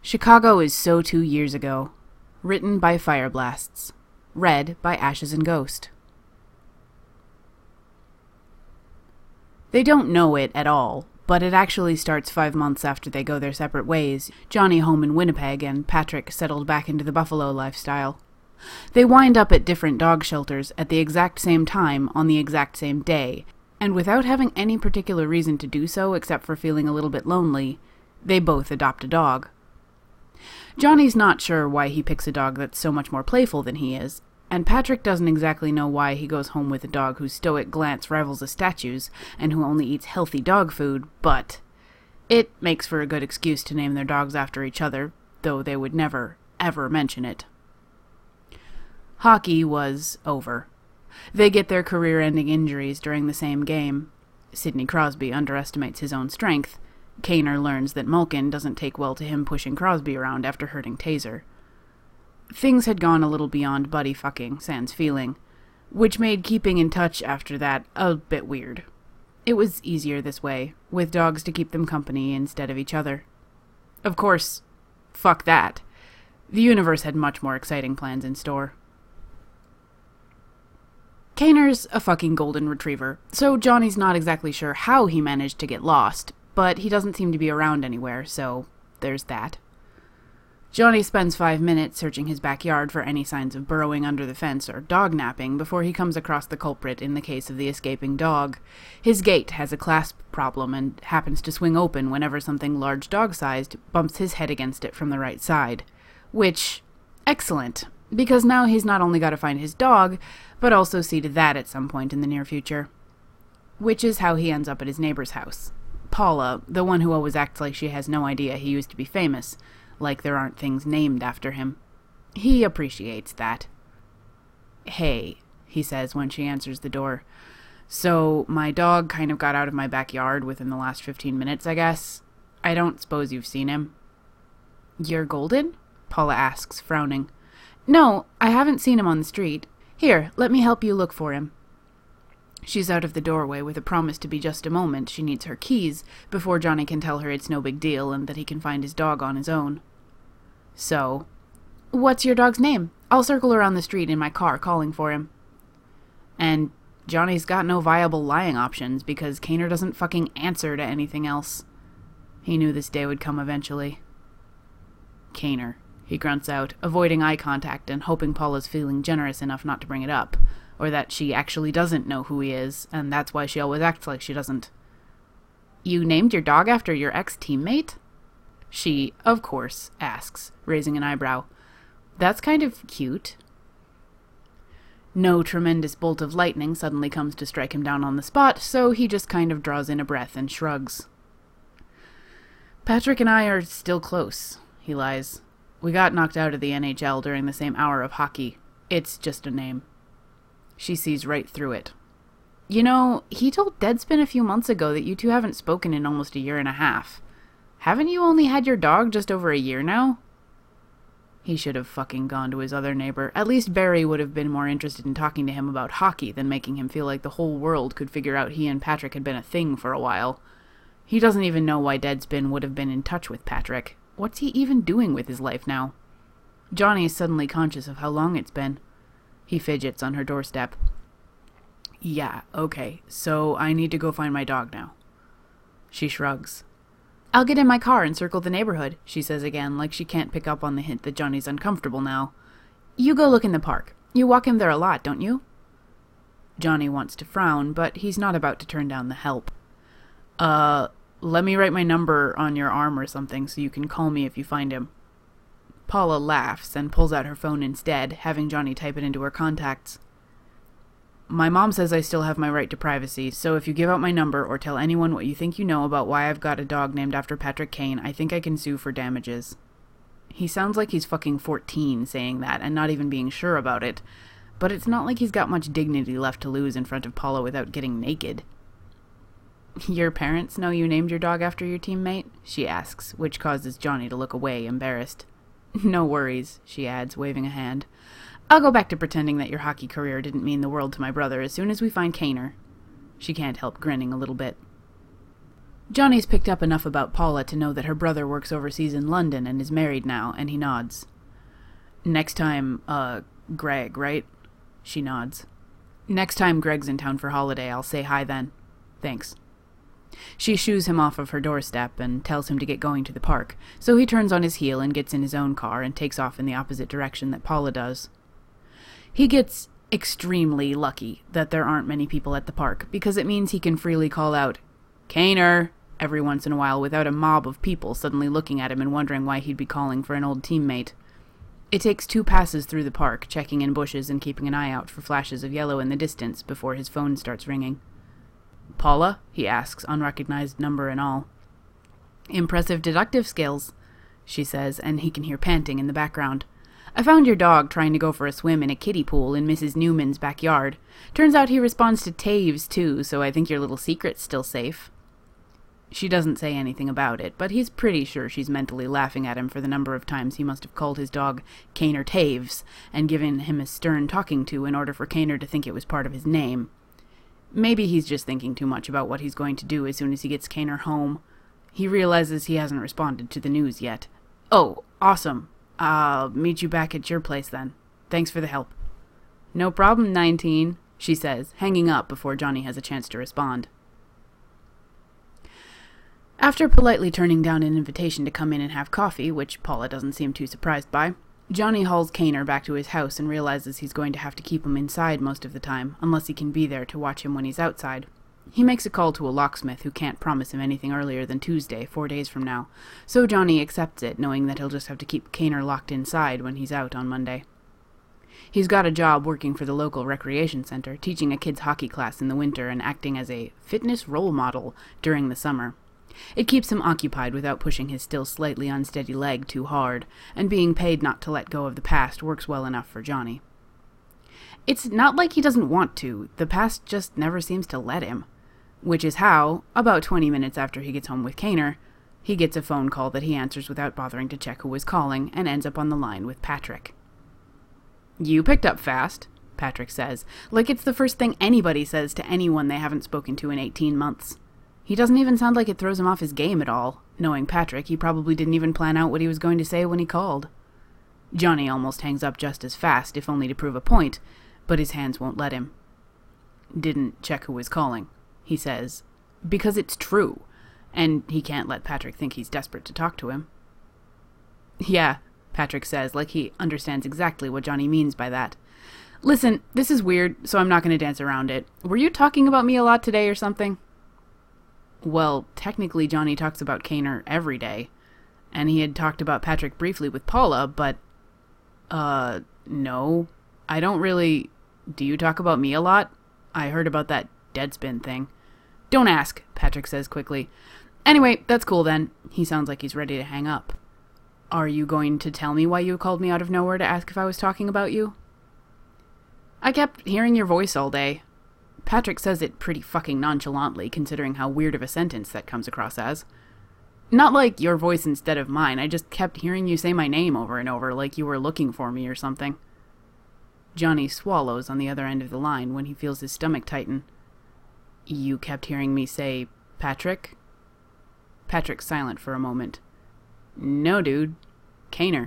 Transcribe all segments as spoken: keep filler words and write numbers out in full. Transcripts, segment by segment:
Chicago is So Two Years Ago. Written by Fireblasts. Read by Ashes and Ghost. They don't know it at all, but it actually starts five months after they go their separate ways, Johnny home in Winnipeg and Patrick settled back into the Buffalo lifestyle. They wind up at different dog shelters at the exact same time on the exact same day, and without having any particular reason to do so except for feeling a little bit lonely, they both adopt a dog. Johnny's not sure why he picks a dog that's so much more playful than he is, and Patrick doesn't exactly know why he goes home with a dog whose stoic glance rivals a statue's and who only eats healthy dog food, but it makes for a good excuse to name their dogs after each other, though they would never, ever mention it. Hockey was over. They get their career-ending injuries during the same game. Sidney Crosby underestimates his own strength. Kaner learns that Malkin doesn't take well to him pushing Crosby around after hurting Taser. Things had gone a little beyond buddy fucking, sans feeling, which made keeping in touch after that a bit weird. It was easier this way, with dogs to keep them company instead of each other. Of course, fuck that. The universe had much more exciting plans in store. Kaner's a fucking golden retriever, so Johnny's not exactly sure how he managed to get lost, but he doesn't seem to be around anywhere, so there's that. Johnny spends five minutes searching his backyard for any signs of burrowing under the fence or dog napping before he comes across the culprit in the case of the escaping dog. His gate has a clasp problem and happens to swing open whenever something large dog-sized bumps his head against it from the right side. Which, excellent, because now he's not only got to find his dog, but also see to that at some point in the near future. Which is how he ends up at his neighbor's house. Paula, the one who always acts like she has no idea he used to be famous, like there aren't things named after him. He appreciates that. "Hey," he says when she answers the door. "So, my dog kind of got out of my backyard within the last fifteen minutes, I guess. I don't suppose you've seen him." "You're Golden?" Paula asks, frowning. "No, I haven't seen him on the street. Here, let me help you look for him." She's out of the doorway with a promise to be just a moment. She needs her keys before Johnny can tell her it's no big deal and that he can find his dog on his own. So, "What's your dog's name? I'll circle around the street in my car calling for him." And Johnny's got no viable lying options because Kaner doesn't fucking answer to anything else. He knew this day would come eventually. "Kaner," he grunts out, avoiding eye contact and hoping Paula's feeling generous enough not to bring it up. Or that she actually doesn't know who he is, and that's why she always acts like she doesn't. "You named your dog after your ex-teammate?" She, of course, asks, raising an eyebrow. "That's kind of cute." No tremendous bolt of lightning suddenly comes to strike him down on the spot, so he just kind of draws in a breath and shrugs. "Patrick and I are still close," he lies. "We got knocked out of the N H L during the same hour of hockey. It's just a name." She sees right through it. "You know, he told Deadspin a few months ago that you two haven't spoken in almost a year and a half. Haven't you only had your dog just over a year now?" He should have fucking gone to his other neighbor. At least Barry would have been more interested in talking to him about hockey than making him feel like the whole world could figure out he and Patrick had been a thing for a while. He doesn't even know why Deadspin would have been in touch with Patrick. What's he even doing with his life now? Johnny is suddenly conscious of how long it's been. He fidgets on her doorstep. "Yeah, okay, so I need to go find my dog now." She shrugs. "I'll get in my car and circle the neighborhood," she says again, like she can't pick up on the hint that Johnny's uncomfortable now. "You go look in the park. You walk him there a lot, don't you?" Johnny wants to frown, but he's not about to turn down the help. Uh, let me write my number on your arm or something so you can call me if you find him." Paula laughs and pulls out her phone instead, having Johnny type it into her contacts. "My mom says I still have my right to privacy, so if you give out my number or tell anyone what you think you know about why I've got a dog named after Patrick Kane, I think I can sue for damages." He sounds like he's fucking fourteen saying that and not even being sure about it, but it's not like he's got much dignity left to lose in front of Paula without getting naked. "Your parents know you named your dog after your teammate?" she asks, which causes Johnny to look away, embarrassed. "No worries," she adds, waving a hand. "I'll go back to pretending that your hockey career didn't mean the world to my brother as soon as we find Kaner." She can't help grinning a little bit. Johnny's picked up enough about Paula to know that her brother works overseas in London and is married now, and he nods. Next time, uh, Greg, right? She nods. Next time Greg's in town for holiday, I'll say hi then. Thanks. She shoos him off of her doorstep and tells him to get going to the park, so he turns on his heel and gets in his own car and takes off in the opposite direction that Paula does. He gets extremely lucky that there aren't many people at the park, because it means he can freely call out, "Kaner!" every once in a while without a mob of people suddenly looking at him and wondering why he'd be calling for an old teammate. It takes two passes through the park, checking in bushes and keeping an eye out for flashes of yellow in the distance before his phone starts ringing. "Paula?" he asks, unrecognized number and all. "Impressive deductive skills," she says, and he can hear panting in the background. "I found your dog trying to go for a swim in a kiddie pool in Missus Newman's backyard. Turns out he responds to Taves, too, so I think your little secret's still safe." She doesn't say anything about it, but he's pretty sure she's mentally laughing at him for the number of times he must have called his dog Kaner Taves and given him a stern talking to in order for Kaner to think it was part of his name. Maybe he's just thinking too much about what he's going to do as soon as he gets Kaner home. He realizes he hasn't responded to the news yet. "Oh, awesome. I'll meet you back at your place then. Thanks for the help." "No problem, nineteen, she says, hanging up before Johnny has a chance to respond. After politely turning down an invitation to come in and have coffee, which Paula doesn't seem too surprised by, Johnny hauls Kaner back to his house and realizes he's going to have to keep him inside most of the time, unless he can be there to watch him when he's outside. He makes a call to a locksmith who can't promise him anything earlier than Tuesday, four days from now, so Johnny accepts it, knowing that he'll just have to keep Kaner locked inside when he's out on Monday. He's got a job working for the local recreation center, teaching a kids' hockey class in the winter and acting as a fitness role model during the summer. It keeps him occupied without pushing his still slightly unsteady leg too hard, and being paid not to let go of the past works well enough for Johnny. It's not like he doesn't want to, the past just never seems to let him. Which is how, about twenty minutes after he gets home with Kaner, he gets a phone call that he answers without bothering to check who was calling, and ends up on the line with Patrick. "You picked up fast," Patrick says, like it's the first thing anybody says to anyone they haven't spoken to in eighteen months. He doesn't even sound like it throws him off his game at all. Knowing Patrick, he probably didn't even plan out what he was going to say when he called. Johnny almost hangs up just as fast, if only to prove a point, but his hands won't let him. "Didn't check who was calling," he says, because it's true, and he can't let Patrick think he's desperate to talk to him. "Yeah," Patrick says, like he understands exactly what Johnny means by that. "Listen, this is weird, so I'm not going to dance around it. Were you talking about me a lot today or something?" Well, technically Johnny talks about Kaner every day, and he had talked about Patrick briefly with Paula, but, uh, no, I don't really... Do you talk about me a lot? I heard about that Deadspin thing. "Don't ask," Patrick says quickly. "Anyway, that's cool then." He sounds like he's ready to hang up. "Are you going to tell me why you called me out of nowhere to ask if I was talking about you?" "I kept hearing your voice all day." Patrick says it pretty fucking nonchalantly, considering how weird of a sentence that comes across as. "Not like your voice instead of mine, I just kept hearing you say my name over and over, like you were looking for me or something." Johnny swallows on the other end of the line when he feels his stomach tighten. "You kept hearing me say, Patrick?" Patrick's silent for a moment. "No, dude. Kaner."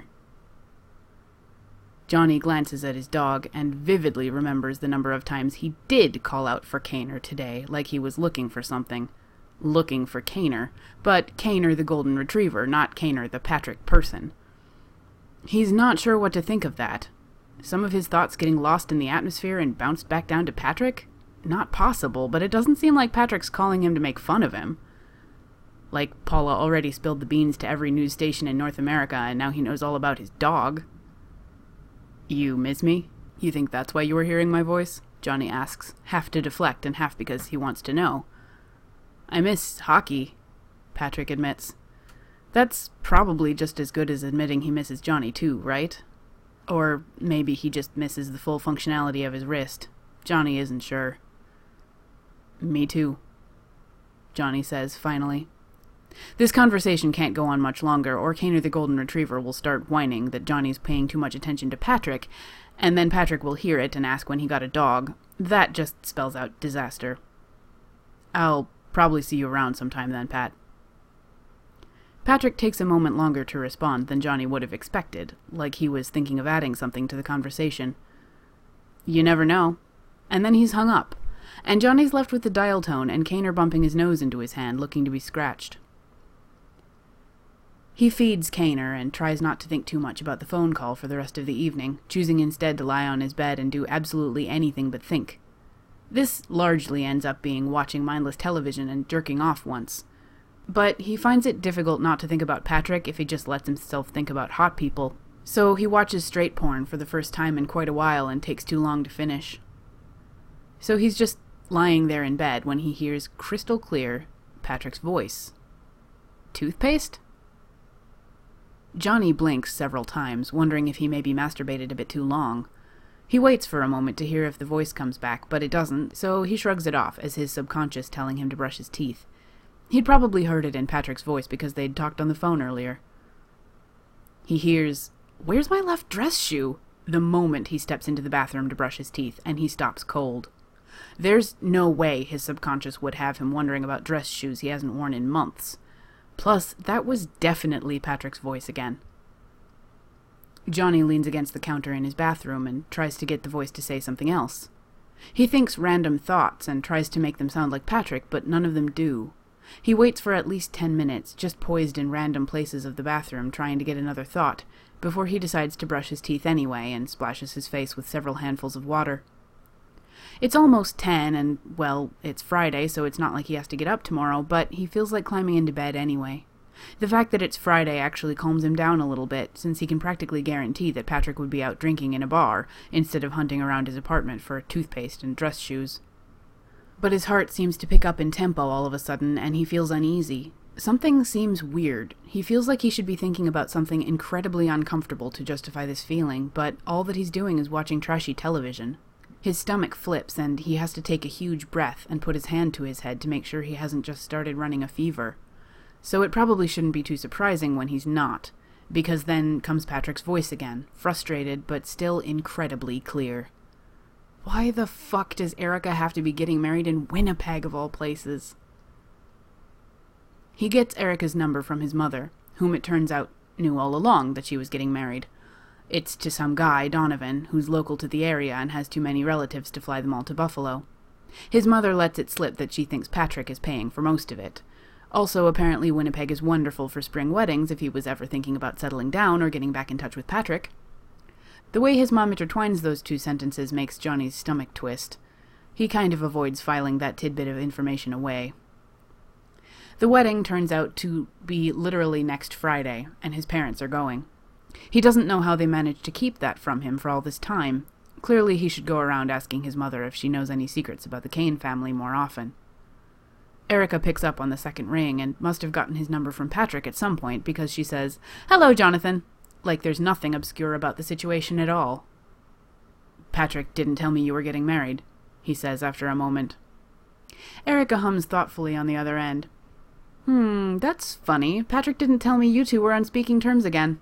Johnny glances at his dog and vividly remembers the number of times he did call out for Kaner today, like he was looking for something. Looking for Kaner, but Kaner the golden retriever, not Kaner the Patrick person. He's not sure what to think of that. Some of his thoughts getting lost in the atmosphere and bounced back down to Patrick? Not possible, but it doesn't seem like Patrick's calling him to make fun of him. Like Paula already spilled the beans to every news station in North America, and now he knows all about his dog. "You miss me? You think that's why you were hearing my voice?" Johnny asks, half to deflect and half because he wants to know. "I miss hockey," Patrick admits. That's probably just as good as admitting he misses Johnny too, right? Or maybe he just misses the full functionality of his wrist. Johnny isn't sure. "Me too," Johnny says, finally. This conversation can't go on much longer, or Kaner the golden retriever will start whining that Johnny's paying too much attention to Patrick, and then Patrick will hear it and ask when he got a dog. That just spells out disaster. "I'll Probably see you around sometime then, Pat. Patrick takes a moment longer to respond than Johnny would have expected, like he was thinking of adding something to the conversation. You never know. And then he's hung up, and Johnny's left with the dial tone and Kaner bumping his nose into his hand, looking to be scratched. He feeds Kaner and tries not to think too much about the phone call for the rest of the evening, choosing instead to lie on his bed and do absolutely anything but think. This largely ends up being watching mindless television and jerking off once. But he finds it difficult not to think about Patrick if he just lets himself think about hot people, so he watches straight porn for the first time in quite a while and takes too long to finish. So he's just lying there in bed when he hears crystal clear Patrick's voice. Toothpaste? Johnny blinks several times, wondering if he maybe masturbated a bit too long. He waits for a moment to hear if the voice comes back, but it doesn't, so he shrugs it off as his subconscious telling him to brush his teeth. He'd probably heard it in Patrick's voice because they'd talked on the phone earlier. He hears, "Where's my left dress shoe?" the moment he steps into the bathroom to brush his teeth, and he stops cold. There's no way his subconscious would have him wondering about dress shoes he hasn't worn in months. Plus, that was definitely Patrick's voice again. Johnny leans against the counter in his bathroom and tries to get the voice to say something else. He thinks random thoughts and tries to make them sound like Patrick, but none of them do. He waits for at least ten minutes, just poised in random places of the bathroom, trying to get another thought, before he decides to brush his teeth anyway and splashes his face with several handfuls of water. It's almost ten, and, well, it's Friday, so it's not like he has to get up tomorrow, but he feels like climbing into bed anyway. The fact that it's Friday actually calms him down a little bit, since he can practically guarantee that Patrick would be out drinking in a bar, instead of hunting around his apartment for toothpaste and dress shoes. But his heart seems to pick up in tempo all of a sudden, and he feels uneasy. Something seems weird. He feels like he should be thinking about something incredibly uncomfortable to justify this feeling, but all that he's doing is watching trashy television. His stomach flips, and he has to take a huge breath and put his hand to his head to make sure he hasn't just started running a fever. So it probably shouldn't be too surprising when he's not, because then comes Patrick's voice again, frustrated but still incredibly clear. Why the fuck does Erica have to be getting married in Winnipeg of all places? He gets Erica's number from his mother, whom it turns out knew all along that she was getting married. It's to some guy, Donovan, who's local to the area and has too many relatives to fly them all to Buffalo. His mother lets it slip that she thinks Patrick is paying for most of it. Also, apparently Winnipeg is wonderful for spring weddings if he was ever thinking about settling down or getting back in touch with Patrick. The way his mom intertwines those two sentences makes Johnny's stomach twist. He kind of avoids filing that tidbit of information away. The wedding turns out to be literally next Friday, and his parents are going. He doesn't know how they managed to keep that from him for all this time. Clearly he should go around asking his mother if she knows any secrets about the Kane family more often. Erica picks up on the second ring and must have gotten his number from Patrick at some point because she says, "Hello, Jonathan," like there's nothing obscure about the situation at all. "Patrick didn't tell me you were getting married," he says after a moment. Erica hums thoughtfully on the other end. Hmm, that's funny. Patrick didn't tell me you two were on speaking terms again."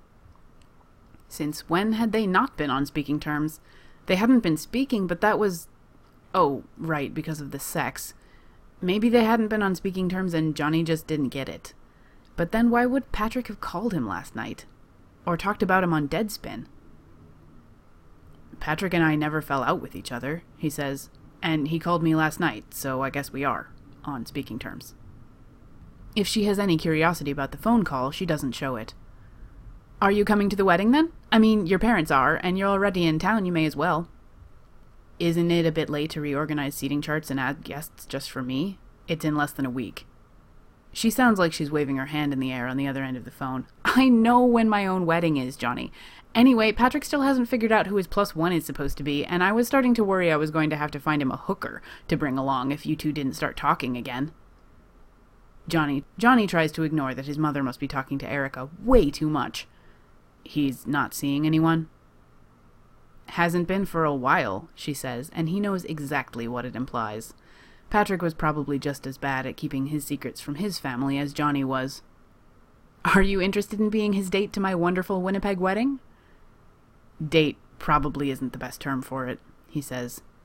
Since when had they not been on speaking terms? They hadn't been speaking, but that was... Oh, right, because of the sex. Maybe they hadn't been on speaking terms and Johnny just didn't get it. But then why would Patrick have called him last night? Or talked about him on Deadspin? "Patrick and I never fell out with each other," he says. "And he called me last night, so I guess we are on speaking terms." If she has any curiosity about the phone call, she doesn't show it. "Are you coming to the wedding, then? I mean, your parents are, and you're already in town, you may as well." "Isn't it a bit late to reorganize seating charts and add guests just for me? It's in less than a week." She sounds like she's waving her hand in the air on the other end of the phone. "I know when my own wedding is, Johnny. Anyway, Patrick still hasn't figured out who his plus one is supposed to be, and I was starting to worry I was going to have to find him a hooker to bring along if you two didn't start talking again." Johnny, Johnny tries to ignore that his mother must be talking to Erica way too much. "He's not seeing anyone?" "Hasn't been for a while," she says, and he knows exactly what it implies. Patrick was probably just as bad at keeping his secrets from his family as Johnny was. "Are you interested in being his date to my wonderful Winnipeg wedding?" "Date probably isn't the best term for it," he says.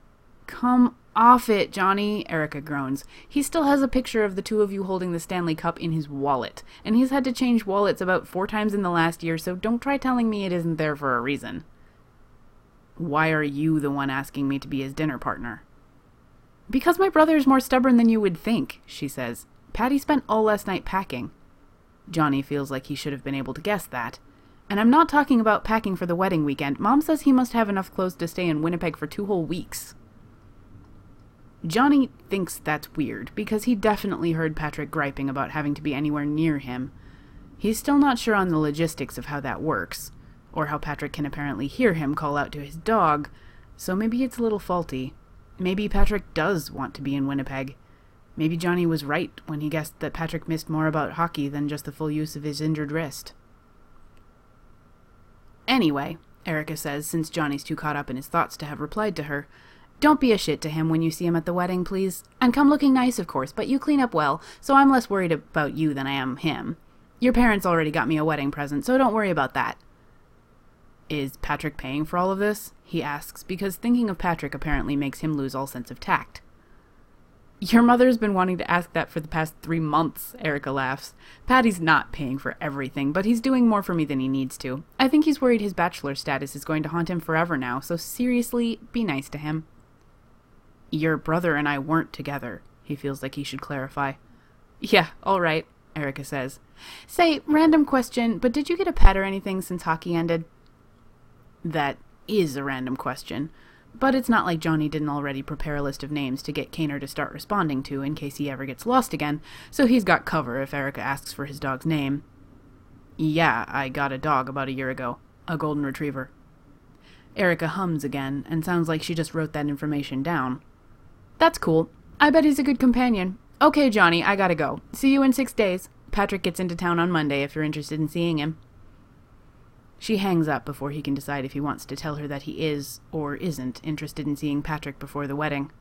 Come off it, Johnny, Erica groans. He still has a picture of the two of you holding the Stanley Cup in his wallet, and he's had to change wallets about four times in the last year, so don't try telling me it isn't there for a reason. Why are you the one asking me to be his dinner partner? Because my brother is more stubborn than you would think, she says. Patty spent all last night packing. Johnny feels like he should have been able to guess that. And I'm not talking about packing for the wedding weekend. Mom says he must have enough clothes to stay in Winnipeg for two whole weeks. Johnny thinks that's weird, because he definitely heard Patrick griping about having to be anywhere near him. He's still not sure on the logistics of how that works, or how Patrick can apparently hear him call out to his dog, so maybe it's a little faulty. Maybe Patrick does want to be in Winnipeg. Maybe Johnny was right when he guessed that Patrick missed more about hockey than just the full use of his injured wrist. Anyway, Erica says, since Johnny's too caught up in his thoughts to have replied to her, don't be a shit to him when you see him at the wedding, please. And come looking nice, of course, but you clean up well, so I'm less worried about you than I am him. Your parents already got me a wedding present, so don't worry about that. Is Patrick paying for all of this? He asks, because thinking of Patrick apparently makes him lose all sense of tact. Your mother's been wanting to ask that for the past three months, Erica laughs. Patty's not paying for everything, but he's doing more for me than he needs to. I think he's worried his bachelor status is going to haunt him forever now, so seriously, be nice to him. Your brother and I weren't together, he feels like he should clarify. Yeah, all right, Erica says. Say, random question, but did you get a pet or anything since hockey ended? That is a random question. But it's not like Johnny didn't already prepare a list of names to get Kaner to start responding to in case he ever gets lost again, so he's got cover if Erica asks for his dog's name. Yeah, I got a dog about a year ago. A golden retriever. Erica hums again, and sounds like she just wrote that information down. That's cool. I bet he's a good companion. Okay, Johnny, I gotta go. See you in six days. Patrick gets into town on Monday if you're interested in seeing him. She hangs up before he can decide if he wants to tell her that he is, or isn't, interested in seeing Patrick before the wedding.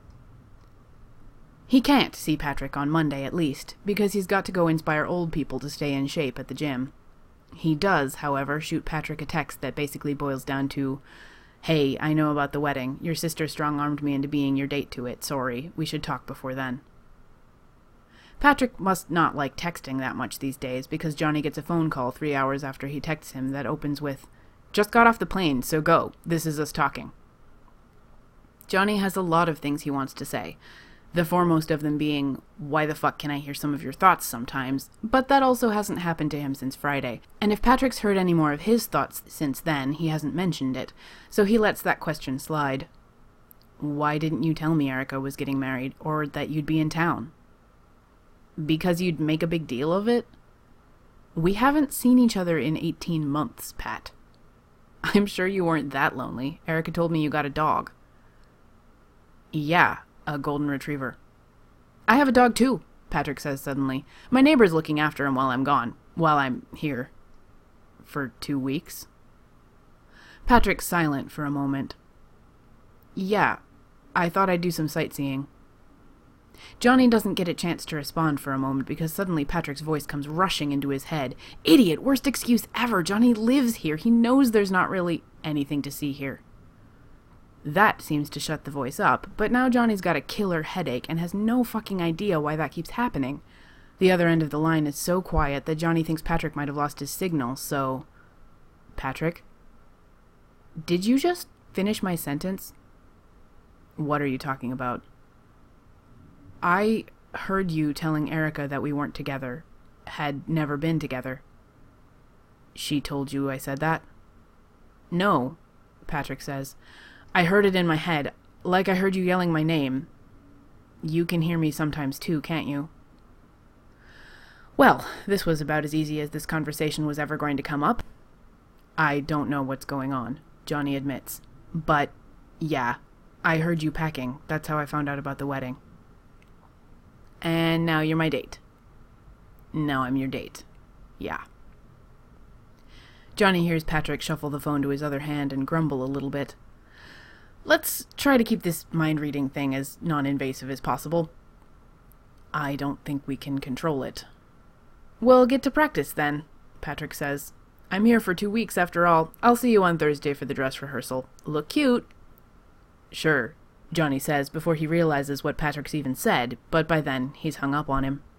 He can't see Patrick on Monday, at least, because he's got to go inspire old people to stay in shape at the gym. He does, however, shoot Patrick a text that basically boils down to, Hey, I know about the wedding. Your sister strong-armed me into being your date to it. Sorry. We should talk before then. Patrick must not like texting that much these days, because Johnny gets a phone call three hours after he texts him that opens with, Just got off the plane, so go. This is us talking. Johnny has a lot of things he wants to say, the foremost of them being, Why the fuck can I hear some of your thoughts sometimes? But that also hasn't happened to him since Friday, and if Patrick's heard any more of his thoughts since then, he hasn't mentioned it, so he lets that question slide. Why didn't you tell me Erica was getting married, or that you'd be in town? Because you'd make a big deal of it? We haven't seen each other in eighteen months, Pat. I'm sure you weren't that lonely. Erica told me you got a dog. Yeah, a golden retriever. I have a dog too, Patrick says suddenly. My neighbor's looking after him while I'm gone. While I'm here. For two weeks? Patrick's silent for a moment. Yeah, I thought I'd do some sightseeing. Johnny doesn't get a chance to respond for a moment because suddenly Patrick's voice comes rushing into his head. Idiot! Worst excuse ever! Johnny lives here. He knows there's not really anything to see here. That seems to shut the voice up, but now Johnny's got a killer headache and has no fucking idea why that keeps happening. The other end of the line is so quiet that Johnny thinks Patrick might have lost his signal, so... Patrick? Did you just finish my sentence? What are you talking about? I heard you telling Erica that we weren't together, had never been together. She told you I said that? No, Patrick says. I heard it in my head, like I heard you yelling my name. You can hear me sometimes too, can't you? Well, this was about as easy as this conversation was ever going to come up. I don't know what's going on, Johnny admits. But, yeah, I heard you packing. That's how I found out about the wedding. And now you're my date. Now I'm your date. Yeah. Johnny hears Patrick shuffle the phone to his other hand and grumble a little bit. Let's try to keep this mind-reading thing as non-invasive as possible. I don't think we can control it. Well, get to practice then, Patrick says. I'm here for two weeks after all. I'll see you on Thursday for the dress rehearsal. Look cute. Sure, Johnny says before he realizes what Patrick's even said, but by then he's hung up on him.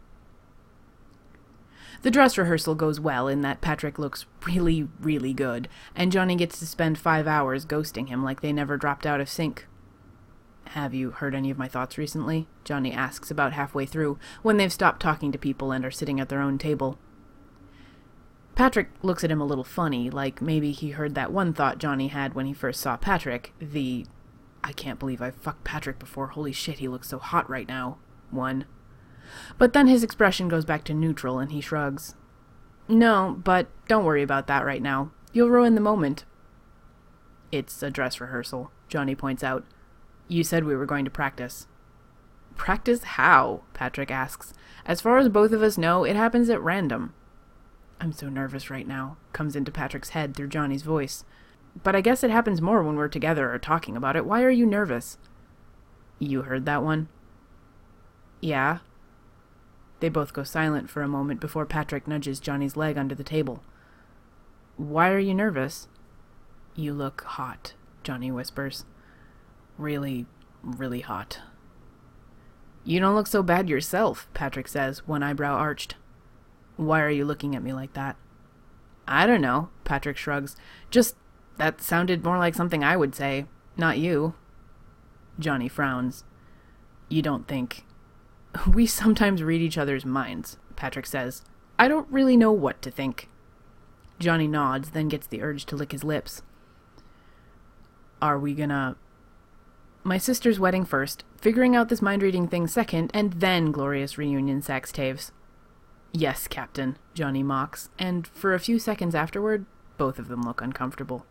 The dress rehearsal goes well in that Patrick looks really, really good, and Johnny gets to spend five hours ghosting him like they never dropped out of sync. "Have you heard any of my thoughts recently?" Johnny asks about halfway through, when they've stopped talking to people and are sitting at their own table. Patrick looks at him a little funny, like maybe he heard that one thought Johnny had when he first saw Patrick, the "I can't believe I've fucked Patrick before, holy shit, he looks so hot right now" one. But then his expression goes back to neutral and he shrugs. "No, but don't worry about that right now. You'll ruin the moment." "It's a dress rehearsal," Johnny points out. "You said we were going to practice." "Practice how?" Patrick asks. "As far as both of us know, it happens at random." "I'm so nervous right now," comes into Patrick's head through Johnny's voice. "But I guess it happens more when we're together or talking about it. Why are you nervous?" "You heard that one?" "Yeah." They both go silent for a moment before Patrick nudges Johnny's leg under the table. "Why are you nervous?" "You look hot," Johnny whispers. "Really, really hot." "You don't look so bad yourself," Patrick says, one eyebrow arched. "Why are you looking at me like that?" "I don't know," Patrick shrugs. "Just, that sounded more like something I would say, not you." Johnny frowns. "You don't think..." "We sometimes read each other's minds," Patrick says. "I don't really know what to think." Johnny nods, then gets the urge to lick his lips. "Are we gonna..." "My sister's wedding first, figuring out this mind-reading thing second, and then glorious reunion sex taves." "Yes, Captain," Johnny mocks, and for a few seconds afterward, both of them look uncomfortable.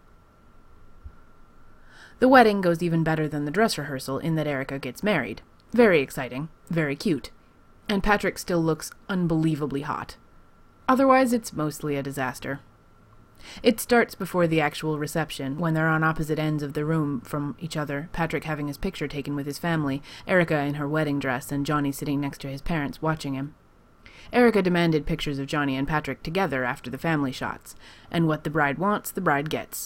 The wedding goes even better than the dress rehearsal in that Erica gets married. Very exciting, very cute. And Patrick still looks unbelievably hot. Otherwise, it's mostly a disaster. It starts before the actual reception, when they're on opposite ends of the room from each other, Patrick having his picture taken with his family, Erica in her wedding dress, and Johnny sitting next to his parents watching him. Erica demanded pictures of Johnny and Patrick together after the family shots, and what the bride wants, the bride gets.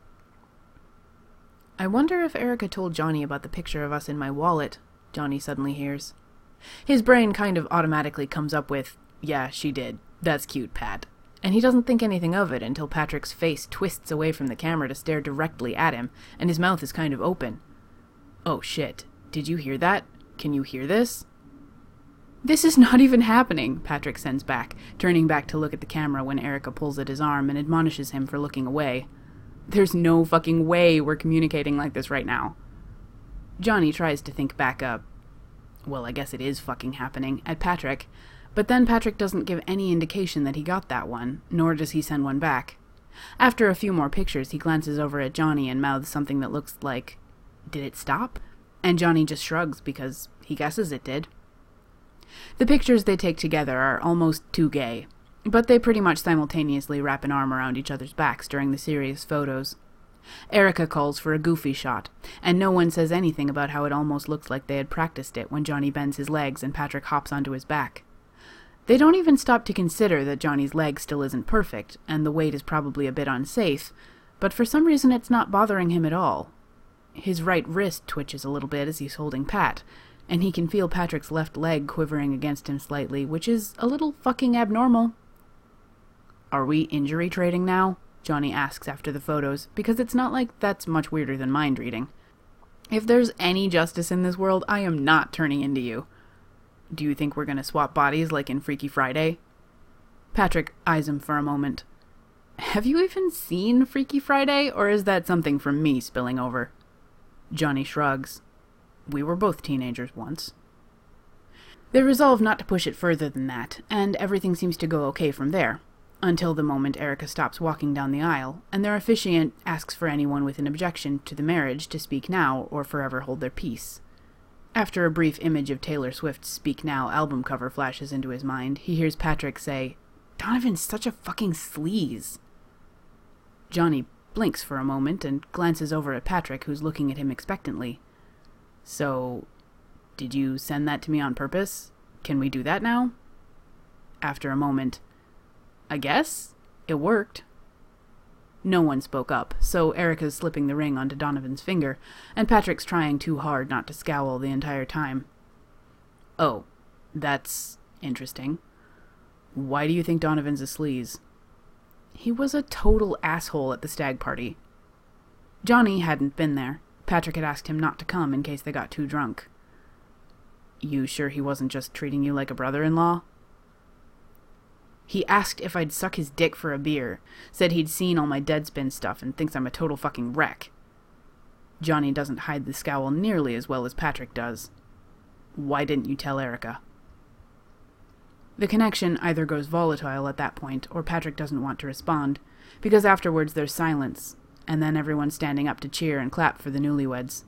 "I wonder if Erica told Johnny about the picture of us in my wallet," Johnny suddenly hears. His brain kind of automatically comes up with, "Yeah, she did. That's cute, Pat." And he doesn't think anything of it until Patrick's face twists away from the camera to stare directly at him, and his mouth is kind of open. "Oh shit, did you hear that? Can you hear this?" "This is not even happening," Patrick sends back, turning back to look at the camera when Erica pulls at his arm and admonishes him for looking away. "There's no fucking way we're communicating like this right now." Johnny tries to think back up, well, I guess it is fucking happening, at Patrick, but then Patrick doesn't give any indication that he got that one, nor does he send one back. After a few more pictures, he glances over at Johnny and mouths something that looks like, "Did it stop?" And Johnny just shrugs because he guesses it did. The pictures they take together are almost too gay, but they pretty much simultaneously wrap an arm around each other's backs during the serious photos. Erica calls for a goofy shot, and no one says anything about how it almost looks like they had practiced it when Johnny bends his legs and Patrick hops onto his back. They don't even stop to consider that Johnny's leg still isn't perfect, and the weight is probably a bit unsafe, but for some reason it's not bothering him at all. His right wrist twitches a little bit as he's holding Pat, and he can feel Patrick's left leg quivering against him slightly, which is a little fucking abnormal. "Are we injury trading now?" Johnny asks after the photos, because it's not like that's much weirder than mind reading. "If there's any justice in this world, I am not turning into you." "Do you think we're gonna swap bodies like in Freaky Friday?" Patrick eyes him for a moment. "Have you even seen Freaky Friday, or is that something from me spilling over?" Johnny shrugs. "We were both teenagers once." They resolve not to push it further than that, and everything seems to go okay from there. Until the moment Erica stops walking down the aisle, and their officiant asks for anyone with an objection to the marriage to speak now or forever hold their peace. After a brief image of Taylor Swift's Speak Now album cover flashes into his mind, he hears Patrick say, "Donovan's such a fucking sleaze." Johnny blinks for a moment and glances over at Patrick, who's looking at him expectantly. "So, did you send that to me on purpose? Can we do that now?" After a moment, "I guess. It worked." No one spoke up, so Erica's slipping the ring onto Donovan's finger, and Patrick's trying too hard not to scowl the entire time. Oh, that's interesting. Why do you think Donovan's a sleaze? He was a total asshole at the stag party. Johnny hadn't been there. Patrick had asked him not to come in case they got too drunk. You sure he wasn't just treating you like a brother-in-law? He asked if I'd suck his dick for a beer, said he'd seen all my Deadspin stuff and thinks I'm a total fucking wreck. Johnny doesn't hide the scowl nearly as well as Patrick does. Why didn't you tell Erica? The connection either goes volatile at that point, or Patrick doesn't want to respond, because afterwards there's silence, and then everyone's standing up to cheer and clap for the newlyweds.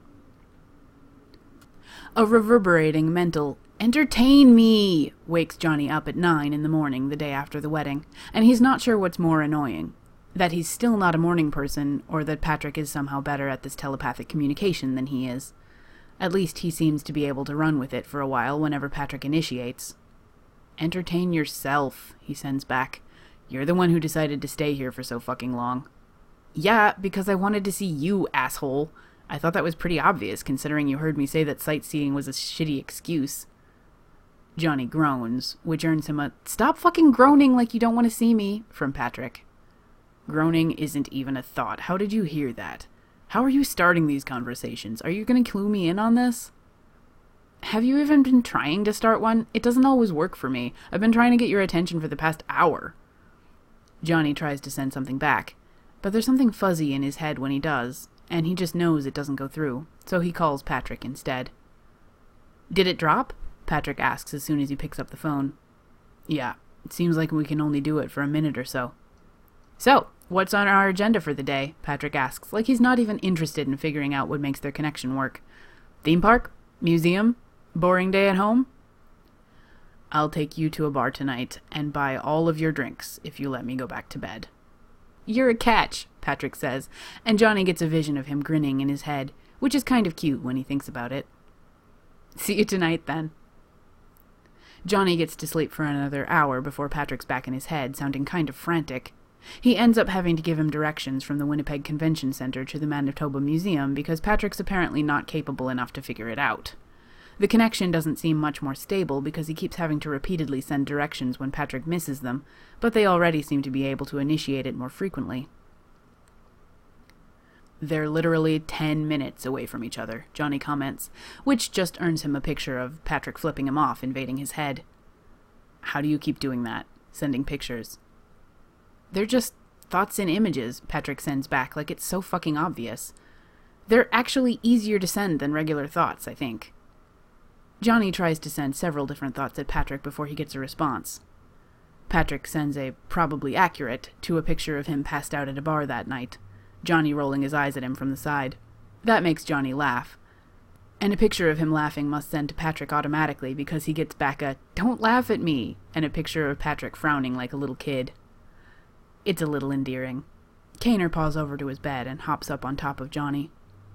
A reverberating mental "Entertain me!" wakes Johnny up at nine in the morning the day after the wedding, and he's not sure what's more annoying, that he's still not a morning person, or that Patrick is somehow better at this telepathic communication than he is. At least he seems to be able to run with it for a while whenever Patrick initiates. "Entertain yourself," he sends back. "You're the one who decided to stay here for so fucking long." "Yeah, because I wanted to see you, asshole. I thought that was pretty obvious, considering you heard me say that sightseeing was a shitty excuse." Johnny groans, which earns him a "Stop fucking groaning like you don't want to see me" from Patrick. Groaning isn't even a thought. How did you hear that? How are you starting these conversations? Are you going to clue me in on this? Have you even been trying to start one? It doesn't always work for me. I've been trying to get your attention for the past hour. Johnny tries to send something back, but there's something fuzzy in his head when he does, and he just knows it doesn't go through, so he calls Patrick instead. "Did it drop?" Patrick asks as soon as he picks up the phone. "Yeah, it seems like we can only do it for a minute or so." "So, what's on our agenda for the day?" Patrick asks, like he's not even interested in figuring out what makes their connection work. "Theme park? Museum? Boring day at home?" "I'll take you to a bar tonight and buy all of your drinks if you let me go back to bed." "You're a catch," Patrick says, and Johnny gets a vision of him grinning in his head, which is kind of cute when he thinks about it. "See you tonight, then." Johnny gets to sleep for another hour before Patrick's back in his head, sounding kind of frantic. He ends up having to give him directions from the Winnipeg Convention Center to the Manitoba Museum because Patrick's apparently not capable enough to figure it out. The connection doesn't seem much more stable because he keeps having to repeatedly send directions when Patrick misses them, but they already seem to be able to initiate it more frequently. "They're literally ten minutes away from each other," Johnny comments, which just earns him a picture of Patrick flipping him off, invading his head. "How do you keep doing that? Sending pictures?" "They're just thoughts and images," Patrick sends back like it's so fucking obvious. "They're actually easier to send than regular thoughts, I think." Johnny tries to send several different thoughts at Patrick before he gets a response. Patrick sends a probably accurate to a picture of him passed out at a bar that night, Johnny rolling his eyes at him from the side. That makes Johnny laugh. And a picture of him laughing must send to Patrick automatically because he gets back a "Don't laugh at me," and a picture of Patrick frowning like a little kid. It's a little endearing. Kaner paws over to his bed and hops up on top of Johnny.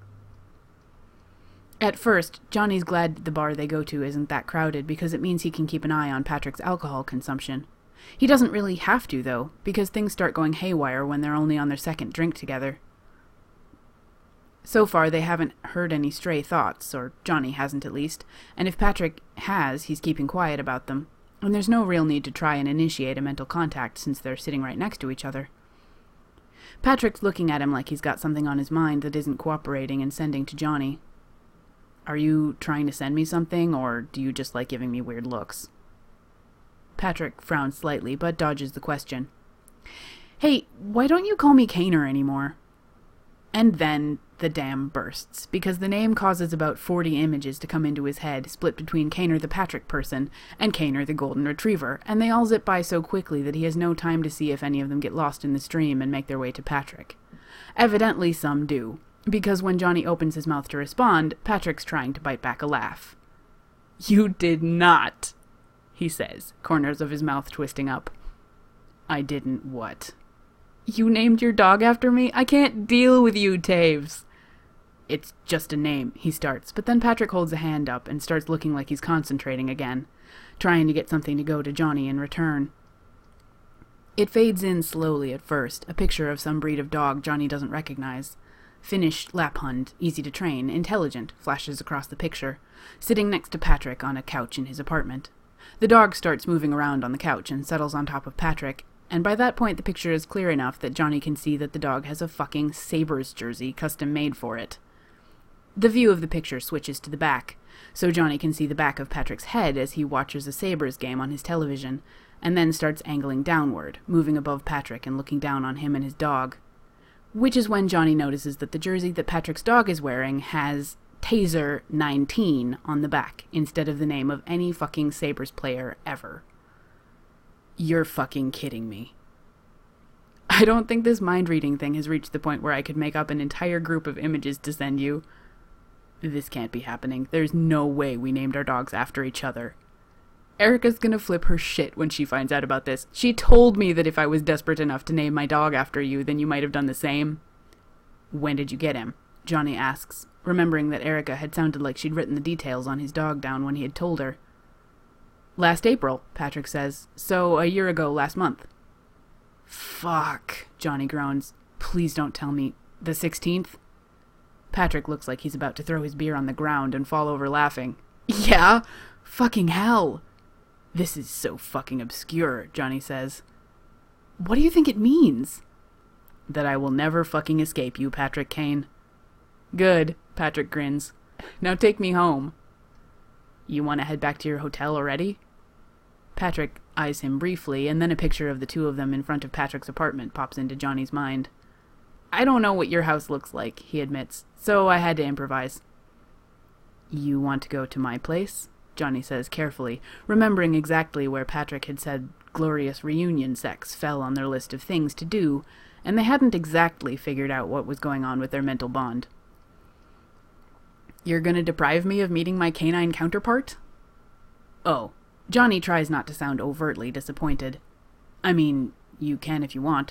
At first, Johnny's glad the bar they go to isn't that crowded because it means he can keep an eye on Patrick's alcohol consumption. He doesn't really have to, though, because things start going haywire when they're only on their second drink together. So far, they haven't heard any stray thoughts, or Johnny hasn't at least, and if Patrick has, he's keeping quiet about them, and there's no real need to try and initiate a mental contact since they're sitting right next to each other. Patrick's looking at him like he's got something on his mind that isn't cooperating and sending to Johnny. "Are you trying to send me something, or do you just like giving me weird looks?" Patrick frowns slightly, but dodges the question. "Hey, why don't you call me Kaner anymore?" And then the dam bursts, because the name causes about forty images to come into his head, split between Kaner the Patrick person and Kaner the Golden Retriever, and they all zip by so quickly that he has no time to see if any of them get lost in the stream and make their way to Patrick. Evidently some do, because when Johnny opens his mouth to respond, Patrick's trying to bite back a laugh. "You did not," he says, corners of his mouth twisting up. "I didn't what?" "You named your dog after me? I can't deal with you, Taves." "It's just a name," he starts, but then Patrick holds a hand up and starts looking like he's concentrating again, trying to get something to go to Johnny in return. It fades in slowly at first, a picture of some breed of dog Johnny doesn't recognize. Finnish Lapphund, easy to train, intelligent, flashes across the picture, sitting next to Patrick on a couch in his apartment. The dog starts moving around on the couch and settles on top of Patrick, and by that point the picture is clear enough that Johnny can see that the dog has a fucking Sabres jersey custom made for it. The view of the picture switches to the back, so Johnny can see the back of Patrick's head as he watches a Sabres game on his television, and then starts angling downward, moving above Patrick and looking down on him and his dog. Which is when Johnny notices that the jersey that Patrick's dog is wearing has Taser nineteen on the back, instead of the name of any fucking Sabres player ever. You're fucking kidding me. I don't think this mind-reading thing has reached the point where I could make up an entire group of images to send you. This can't be happening. There's no way we named our dogs after each other. Erica's gonna flip her shit when she finds out about this. She told me that if I was desperate enough to name my dog after you, then you might have done the same. When did you get him? Johnny asks, remembering that Erica had sounded like she'd written the details on his dog down when he had told her. Last April, Patrick says, so a year ago last month. Fuck, Johnny groans. Please don't tell me. The sixteenth? Patrick looks like he's about to throw his beer on the ground and fall over laughing. Yeah? Fucking hell. This is so fucking obscure, Johnny says. What do you think it means? That I will never fucking escape you, Patrick Kane. Good, Patrick grins. Now take me home. You want to head back to your hotel already? Patrick eyes him briefly, and then a picture of the two of them in front of Patrick's apartment pops into Johnny's mind. I don't know what your house looks like, he admits, so I had to improvise. You want to go to my place? Johnny says carefully, remembering exactly where Patrick had said glorious reunion sex fell on their list of things to do, and they hadn't exactly figured out what was going on with their mental bond. You're gonna deprive me of meeting my canine counterpart? Oh, Johnny tries not to sound overtly disappointed. I mean, you can if you want.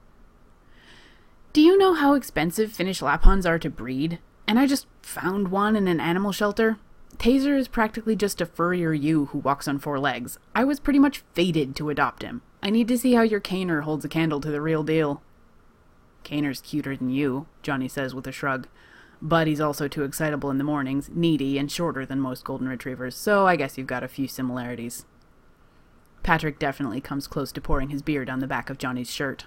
Do you know how expensive Finnish Laphunds are to breed? And I just found one in an animal shelter. Taser is practically just a furrier you who walks on four legs. I was pretty much fated to adopt him. I need to see how your Caner holds a candle to the real deal. Caner's cuter than you, Johnny says with a shrug. But he's also too excitable in the mornings, needy, and shorter than most golden retrievers, so I guess you've got a few similarities. Patrick definitely comes close to pouring his beer down the back of Johnny's shirt.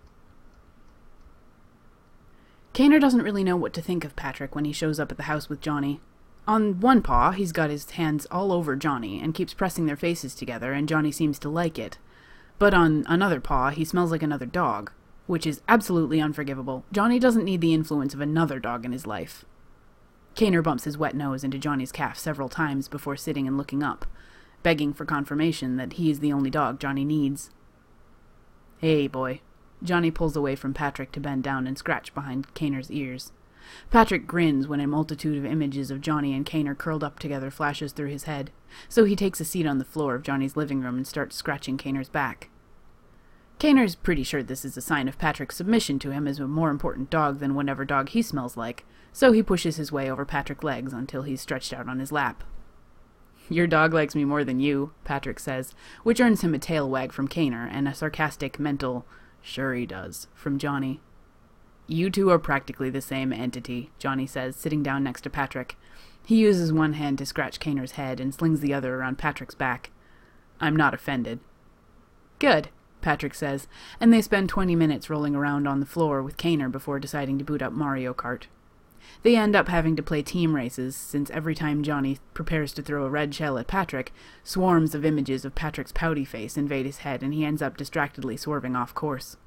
Caner doesn't really know what to think of Patrick when he shows up at the house with Johnny. On one paw, he's got his hands all over Johnny and keeps pressing their faces together, and Johnny seems to like it. But on another paw, he smells like another dog, which is absolutely unforgivable. Johnny doesn't need the influence of another dog in his life. Caner bumps his wet nose into Johnny's calf several times before sitting and looking up, begging for confirmation that he is the only dog Johnny needs. Hey, boy. Johnny pulls away from Patrick to bend down and scratch behind Caner's ears. Patrick grins when a multitude of images of Johnny and Caner curled up together flashes through his head, so he takes a seat on the floor of Johnny's living room and starts scratching Caner's back. Caner's pretty sure this is a sign of Patrick's submission to him as a more important dog than whatever dog he smells like, so he pushes his way over Patrick's legs until he's stretched out on his lap. Your dog likes me more than you, Patrick says, which earns him a tail wag from Caner and a sarcastic mental, sure he does, from Johnny. You two are practically the same entity, Johnny says, sitting down next to Patrick. He uses one hand to scratch Caner's head and slings the other around Patrick's back. I'm not offended. Good, Patrick says, and they spend twenty minutes rolling around on the floor with Caner before deciding to boot up Mario Kart. They end up having to play team races, since every time Johnny prepares to throw a red shell at Patrick, swarms of images of Patrick's pouty face invade his head and he ends up distractedly swerving off course.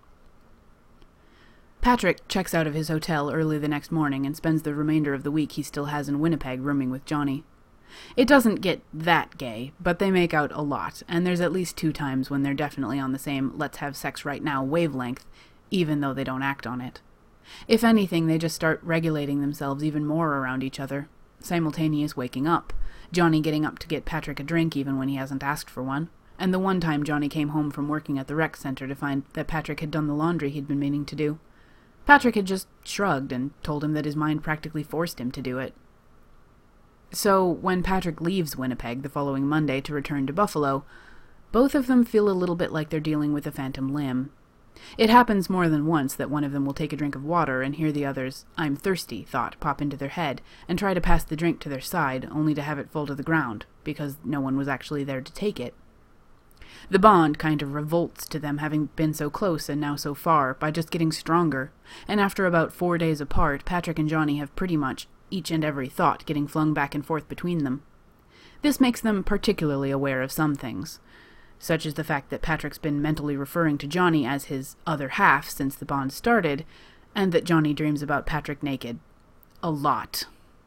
Patrick checks out of his hotel early the next morning and spends the remainder of the week he still has in Winnipeg rooming with Johnny. It doesn't get that gay, but they make out a lot, and there's at least two times when they're definitely on the same let's have sex right now wavelength, even though they don't act on it. If anything, they just start regulating themselves even more around each other. Simultaneous waking up, Johnny getting up to get Patrick a drink even when he hasn't asked for one, and the one time Johnny came home from working at the rec center to find that Patrick had done the laundry he'd been meaning to do. Patrick had just shrugged and told him that his mind practically forced him to do it. So, when Patrick leaves Winnipeg the following Monday to return to Buffalo, Both of them feel a little bit like they're dealing with a phantom limb. It happens more than once that one of them will take a drink of water and hear the other's "I'm thirsty" thought pop into their head and try to pass the drink to their side, only to have it fall to the ground, because no one was actually there to take it. The bond kind of revolts to them having been so close and now so far by just getting stronger, and after about four days apart, Patrick and Johnny have pretty much each and every thought getting flung back and forth between them. This makes them particularly aware of some things, such as the fact that Patrick's been mentally referring to Johnny as his other half since the bond started, and that Johnny dreams about Patrick naked. A lot.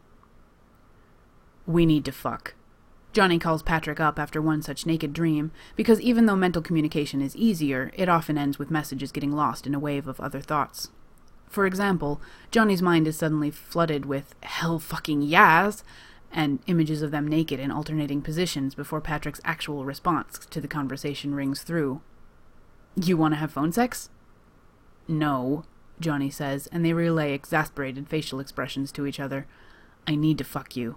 We need to fuck. Johnny calls Patrick up after one such naked dream, because even though mental communication is easier, it often ends with messages getting lost in a wave of other thoughts. For example, Johnny's mind is suddenly flooded with "hell fucking yes," and images of them naked in alternating positions before Patrick's actual response to the conversation rings through. "You want to have phone sex?" "No," Johnny says, and they relay exasperated facial expressions to each other. "I need to fuck you."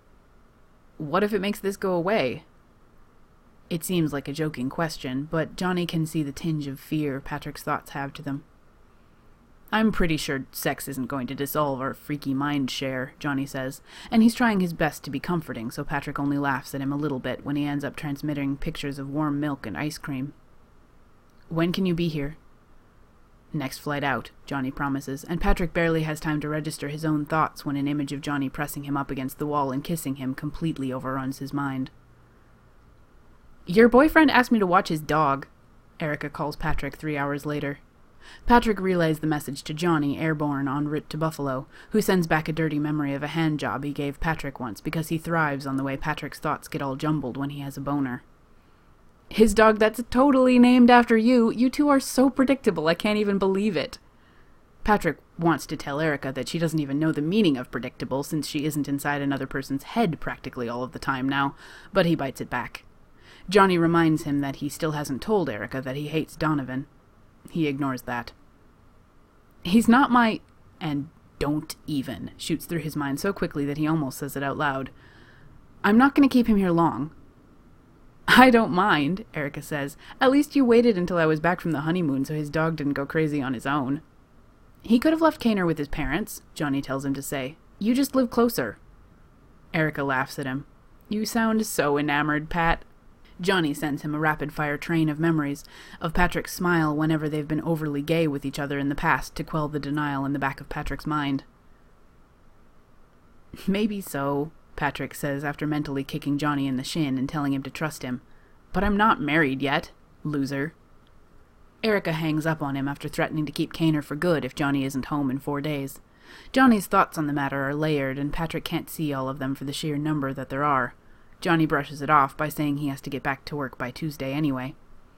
"What if it makes this go away?" It seems like a joking question, but Johnny can see the tinge of fear Patrick's thoughts have to them. "I'm pretty sure sex isn't going to dissolve our freaky mind share," Johnny says, and he's trying his best to be comforting, so Patrick only laughs at him a little bit when he ends up transmitting pictures of warm milk and ice cream. "When can you be here?" "Next flight out," Johnny promises, and Patrick barely has time to register his own thoughts when an image of Johnny pressing him up against the wall and kissing him completely overruns his mind. "Your boyfriend asked me to watch his dog," Erica calls Patrick three hours later. Patrick relays the message to Johnny, airborne en route to Buffalo, who sends back a dirty memory of a hand job he gave Patrick once because he thrives on the way Patrick's thoughts get all jumbled when he has a boner. "His dog that's totally named after you. You two are so predictable, I can't even believe it." Patrick wants to tell Erica that she doesn't even know the meaning of predictable since she isn't inside another person's head practically all of the time now, but he bites it back. Johnny reminds him that he still hasn't told Erica that he hates Donovan. He ignores that. "He's not my—" and "don't even" shoots through his mind so quickly that he almost says it out loud. "I'm not going to keep him here long." "I don't mind," Erica says. "At least you waited until I was back from the honeymoon so his dog didn't go crazy on his own." "He could have left Kaner with his parents," Johnny tells him to say. "You just live closer." Erica laughs at him. "You sound so enamored, Pat." Johnny sends him a rapid-fire train of memories of Patrick's smile whenever they've been overly gay with each other in the past to quell the denial in the back of Patrick's mind. "Maybe so," Patrick says after mentally kicking Johnny in the shin and telling him to trust him. "But I'm not married yet, loser." Erica hangs up on him after threatening to keep Kaner for good if Johnny isn't home in four days. Johnny's thoughts on the matter are layered, and Patrick can't see all of them for the sheer number that there are. Johnny brushes it off by saying he has to get back to work by Tuesday anyway.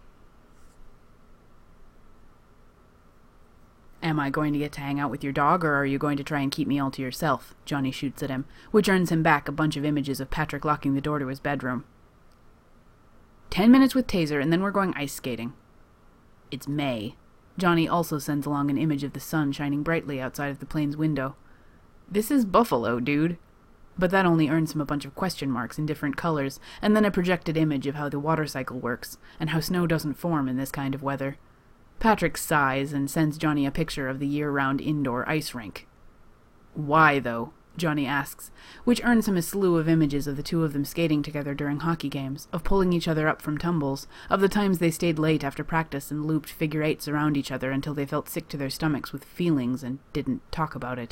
"Am I going to get to hang out with your dog, or are you going to try and keep me all to yourself?" Johnny shoots at him, which earns him back a bunch of images of Patrick locking the door to his bedroom. Ten minutes with Taser, and then we're going ice skating." It's May. Johnny also sends along an image of the sun shining brightly outside of the plane's window. "This is Buffalo, dude." But that only earns him a bunch of question marks in different colors, and then a projected image of how the water cycle works, and how snow doesn't form in this kind of weather. Patrick sighs and sends Johnny a picture of the year-round indoor ice rink. "Why, though?" Johnny asks, which earns him a slew of images of the two of them skating together during hockey games, of pulling each other up from tumbles, of the times they stayed late after practice and looped figure eights around each other until they felt sick to their stomachs with feelings and didn't talk about it.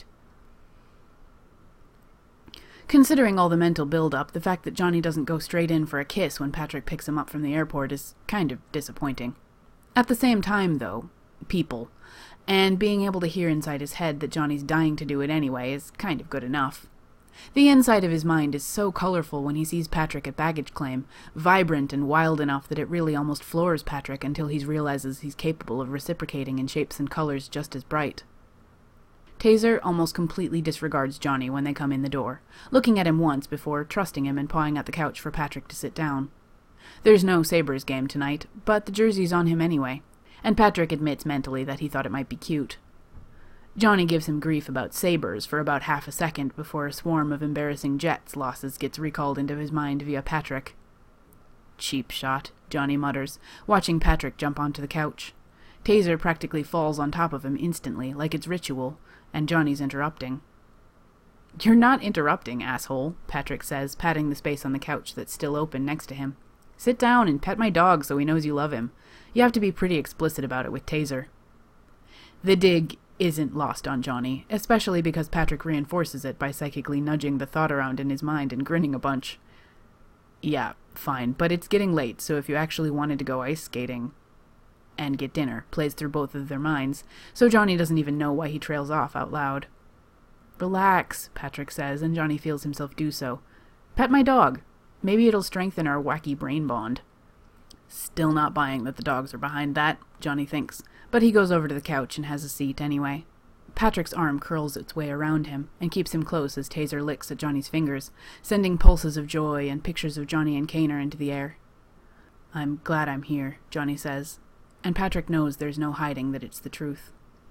Considering all the mental build-up, the fact that Johnny doesn't go straight in for a kiss when Patrick picks him up from the airport is kind of disappointing. At the same time, though, people, and being able to hear inside his head that Johnny's dying to do it anyway is kind of good enough. The inside of his mind is so colorful when he sees Patrick at baggage claim, vibrant and wild enough that it really almost floors Patrick until he realizes he's capable of reciprocating in shapes and colors just as bright. Taser almost completely disregards Johnny when they come in the door, looking at him once before trusting him and pawing at the couch for Patrick to sit down. There's no Sabres game tonight, but the jersey's on him anyway, and Patrick admits mentally that he thought it might be cute. Johnny gives him grief about Sabres for about half a second before a swarm of embarrassing Jets losses gets recalled into his mind via Patrick. Cheap shot, Johnny mutters, watching Patrick jump onto the couch. Taser practically falls on top of him instantly, like it's ritual, and Johnny's interrupting. "You're not interrupting, asshole," Patrick says, patting the space on the couch that's still open next to him. "Sit down and pet my dog so he knows you love him. You have to be pretty explicit about it with Taser." The dig isn't lost on Johnny, especially because Patrick reinforces it by psychically nudging the thought around in his mind and grinning a bunch. "Yeah, fine, but it's getting late, so if you actually wanted to go ice skating and get dinner," plays through both of their minds, so Johnny doesn't even know why he trails off out loud. "Relax," Patrick says, and Johnny feels himself do so. "Pet my dog. Maybe it'll strengthen our wacky brain bond." Still not buying that the dogs are behind that, Johnny thinks, but he goes over to the couch and has a seat anyway. Patrick's arm curls its way around him and keeps him close as Taser licks at Johnny's fingers, sending pulses of joy and pictures of Johnny and Kaner into the air. "I'm glad I'm here," Johnny says, and Patrick knows there's no hiding that it's the truth.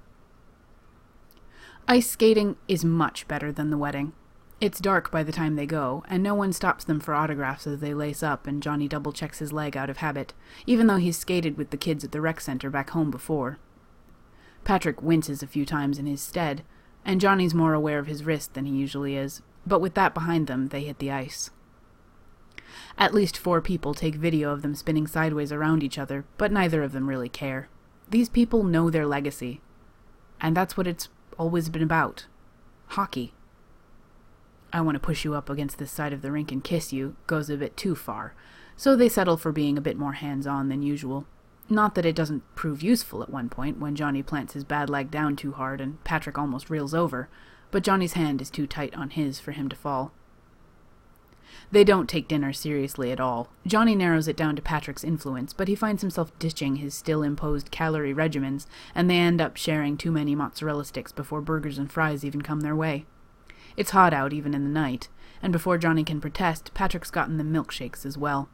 Ice skating is much better than the wedding. It's dark by the time they go, and no one stops them for autographs as they lace up and Johnny double-checks his leg out of habit, even though he's skated with the kids at the rec center back home before. Patrick winces a few times in his stead, and Johnny's more aware of his wrist than he usually is, but with that behind them, they hit the ice. At least four people take video of them spinning sideways around each other, but neither of them really care. These people know their legacy, and that's what it's always been about. Hockey. "I want to push you up against this side of the rink and kiss you" goes a bit too far, so they settle for being a bit more hands-on than usual. Not that it doesn't prove useful at one point, when Johnny plants his bad leg down too hard and Patrick almost reels over, but Johnny's hand is too tight on his for him to fall. They don't take dinner seriously at all. Johnny narrows it down to Patrick's influence, but he finds himself ditching his still-imposed calorie regimens, and they end up sharing too many mozzarella sticks before burgers and fries even come their way. It's hot out even in the night, and before Johnny can protest, Patrick's gotten them milkshakes as well.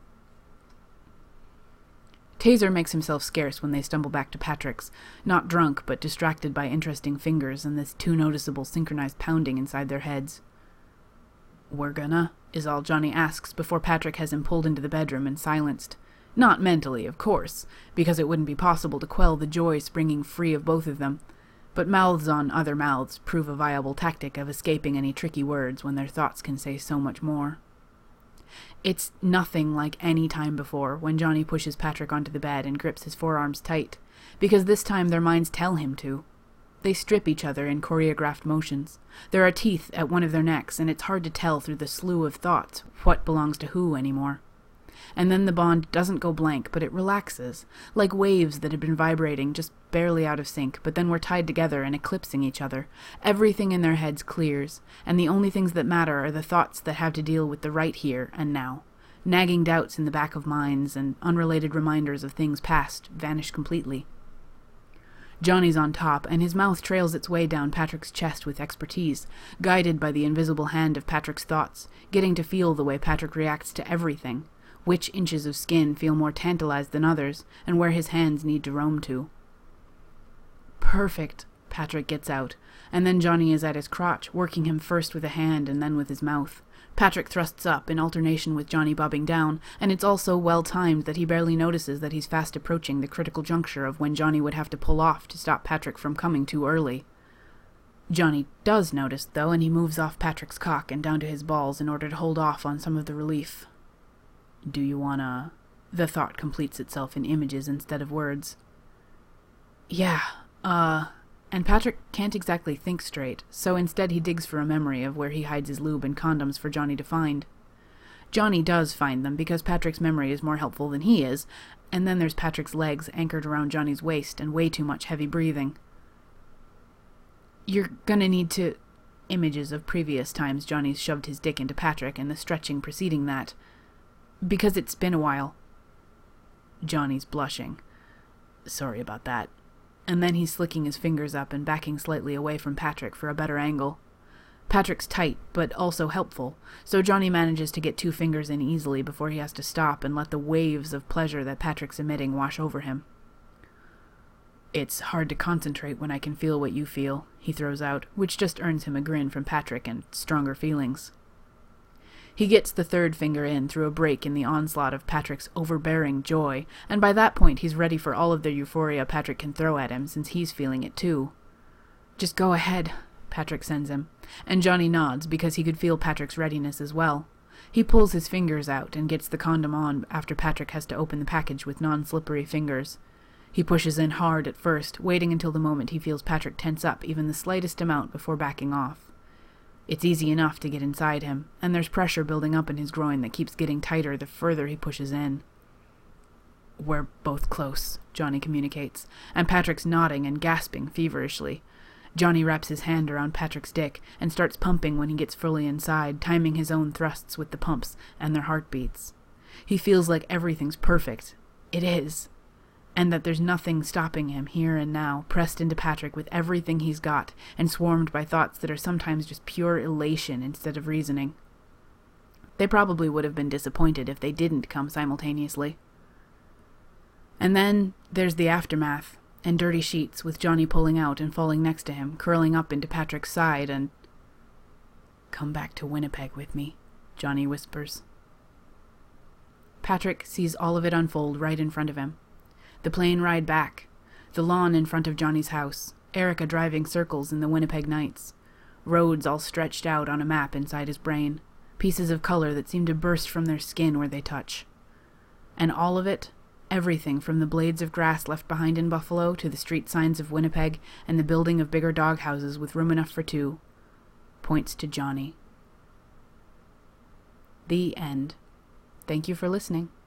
Taser makes himself scarce when they stumble back to Patrick's, not drunk but distracted by interesting fingers and this too noticeable synchronized pounding inside their heads. "We're gonna," is all Johnny asks before Patrick has him pulled into the bedroom and silenced. Not mentally, of course, because it wouldn't be possible to quell the joy springing free of both of them, but mouths on other mouths prove a viable tactic of escaping any tricky words when their thoughts can say so much more. It's nothing like any time before when Johnny pushes Patrick onto the bed and grips his forearms tight, because this time their minds tell him to. They strip each other in choreographed motions. There are teeth at one of their necks, and it's hard to tell through the slew of thoughts what belongs to who anymore. And then the bond doesn't go blank, but it relaxes, like waves that had been vibrating just barely out of sync, but then were tied together and eclipsing each other. Everything in their heads clears, and the only things that matter are the thoughts that have to deal with the right here and now. Nagging doubts in the back of minds and unrelated reminders of things past vanish completely. Johnny's on top, and his mouth trails its way down Patrick's chest with expertise, guided by the invisible hand of Patrick's thoughts, getting to feel the way Patrick reacts to everything. Which inches of skin feel more tantalized than others, and where his hands need to roam to. "Perfect," Patrick gets out, and then Johnny is at his crotch, working him first with a hand and then with his mouth. Patrick thrusts up in alternation with Johnny bobbing down, and it's all so well-timed that he barely notices that he's fast approaching the critical juncture of when Johnny would have to pull off to stop Patrick from coming too early. Johnny does notice, though, and he moves off Patrick's cock and down to his balls in order to hold off on some of the relief. "Do you wanna..." The thought completes itself in images instead of words. "Yeah, uh..." And Patrick can't exactly think straight, so instead he digs for a memory of where he hides his lube and condoms for Johnny to find. Johnny does find them because Patrick's memory is more helpful than he is, and then there's Patrick's legs anchored around Johnny's waist and way too much heavy breathing. "You're gonna need to..." Images of previous times Johnny's shoved his dick into Patrick and the stretching preceding that. "Because it's been a while." Johnny's blushing. "Sorry about that." And then he's slicking his fingers up and backing slightly away from Patrick for a better angle. Patrick's tight, but also helpful, so Johnny manages to get two fingers in easily before he has to stop and let the waves of pleasure that Patrick's emitting wash over him. "It's hard to concentrate when I can feel what you feel," he throws out, which just earns him a grin from Patrick and stronger feelings. He gets the third finger in through a break in the onslaught of Patrick's overbearing joy, and by that point he's ready for all of the euphoria Patrick can throw at him, since he's feeling it too. "Just go ahead," Patrick sends him, and Johnny nods because he could feel Patrick's readiness as well. He pulls his fingers out and gets the condom on after Patrick has to open the package with non-slippery fingers. He pushes in hard at first, waiting until the moment he feels Patrick tense up even the slightest amount before backing off. It's easy enough to get inside him, and there's pressure building up in his groin that keeps getting tighter the further he pushes in. "We're both close," Johnny communicates, and Patrick's nodding and gasping feverishly. Johnny wraps his hand around Patrick's dick and starts pumping when he gets fully inside, timing his own thrusts with the pumps and their heartbeats. He feels like everything's perfect. It is. And that there's nothing stopping him here and now, pressed into Patrick with everything he's got, and swarmed by thoughts that are sometimes just pure elation instead of reasoning. They probably would have been disappointed if they didn't come simultaneously. And then there's the aftermath, and dirty sheets with Johnny pulling out and falling next to him, curling up into Patrick's side, and... "Come back to Winnipeg with me," Johnny whispers. Patrick sees all of it unfold right in front of him. The plane ride back, the lawn in front of Johnny's house, Erica driving circles in the Winnipeg nights, roads all stretched out on a map inside his brain, pieces of color that seem to burst from their skin where they touch. And all of it, everything from the blades of grass left behind in Buffalo to the street signs of Winnipeg and the building of bigger doghouses with room enough for two, points to Johnny. The end. Thank you for listening.